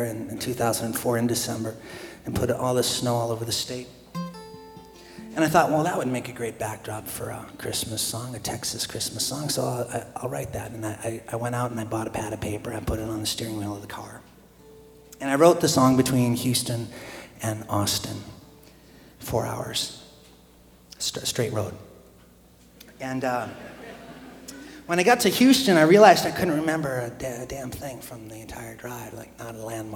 there in 2004 in December and put all this snow all over the state. And I thought, well, that would make a great backdrop for a Christmas song, a Texas Christmas song, so I'll write that. And I went out and I bought a pad of paper, I put it on the steering wheel of the car. And I wrote the song between Houston and Austin, 4 hours, straight road. And when I got to Houston, I realized I couldn't remember a damn thing from the entire drive, like not a landmark.